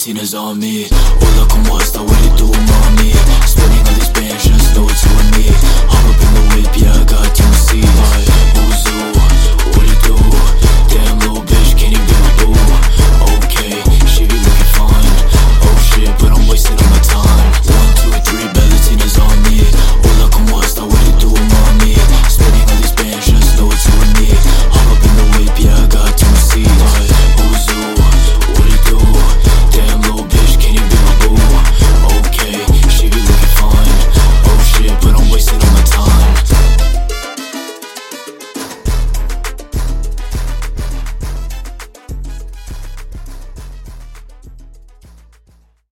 Tina's on me. Hola, como esta, what you doing, mommy? Spending all these bands, just know it's you and me. Hop up in the whip, yeah, I got 2 seats. Who's who? What you do? Damn little bitch.